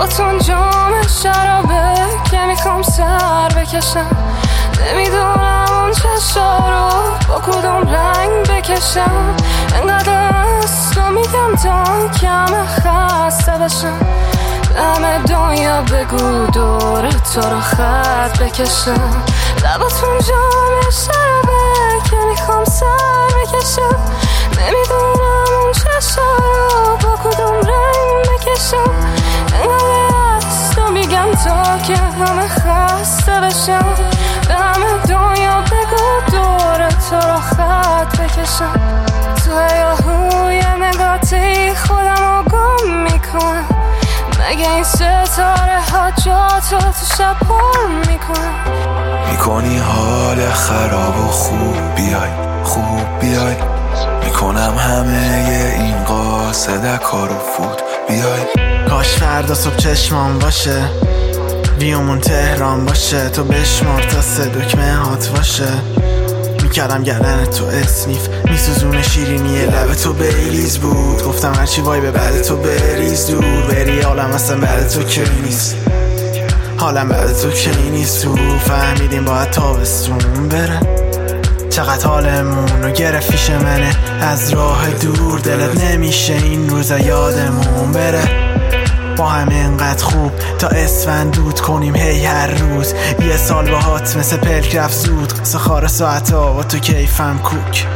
لباتون جام شرابه که میخوام سر بکشم. نمیدونم اون چشا رو با کدوم رنگ بکشم. انقدر است و میگم تا کم خسته بشم. همه دنیا بگو دور تو رو خط بکشم. لباتون جام شرابه که میخوام سر بکشم. نمیدونم اون چشا رو با کدوم رنگ بکشم. انقدر است و میگم تا که همه خسته بشم. به همه دنیا بگو دور تو رو خط بکشم. تو هیاهوی نگاهی خودم رو گم میکنم. مگه این ستاره ها جاتو تو شب پر میکنم. میکنی حال خراب و خوب بیای میکنم همه این قاصد کارو فوت بیای. کاش فردا صبح چشمان باشه ویومون تهران باشه. تو بشمار تا 3 دکمه هات باشه. میکردم گردن تو اسنیف میسوزونه شیرینی لب تو بریز بود. گفتم هرچی وای به بعد تو بریز دور بری. حالم اصلا بعد تو کی نیست. حالم بعد تو کی نیست. تو فهمیدیم باید تابستون بره. چقدر حالمون رو گرفت پیش منه از راه دور. دلت نمیشه این روزا یادمون بره. با هم اینقدر خوب تا اسفند دود کنیم هی هر روز. یه سال باهات مثل پلک رفت زود. قصه خار ساعت ها با تو کیفم کوک.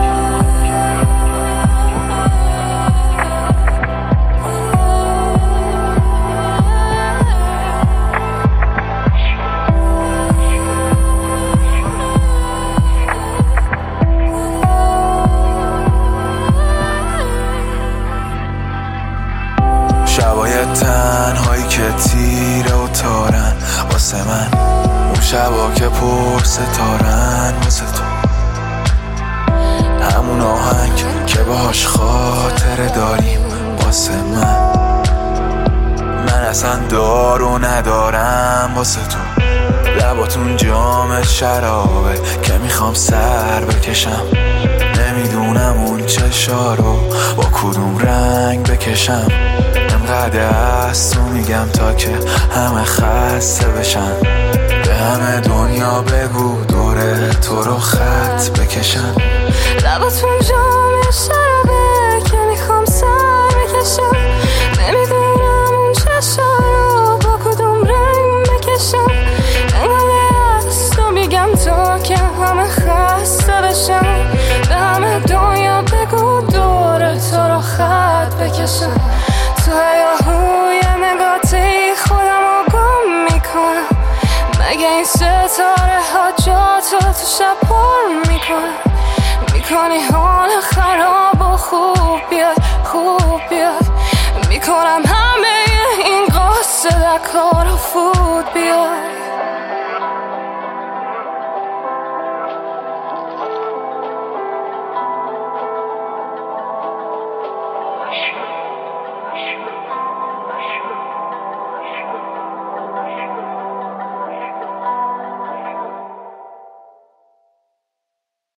شبای تنهایی که تیره و تارن واسه من. اون شبا که پر ستارن واسه تو. همون آهنگ که باهاش خاطره داریم واسه من اصلا دارو ندارم واسه تو. لباتون جام شرابه که میخوام سر بکشم. نمیدونم اون چشا رو با کدوم رنگ بکشم. انقدر است و میگم تا که همه خسته بشن. به همه دنیا بگو دور تو رو خط بکشم. لباتون جام شرابه که میخوام سر بکشم. نمیدونم اون چشا رو با کدوم رنگ بکشم. انقدر است و میگم تا که همه خسته بشم. به همه دنیا بگو دور تو رو خط بکشم. تو هیاهوی نگاهی خودم رو گم میکنم. مگه این ستاره ها جاتو تو شب پر میکنم. میکنی حال خراب و خوب بیای میکنم همه این قاصد کارو فوت بیای. Sure.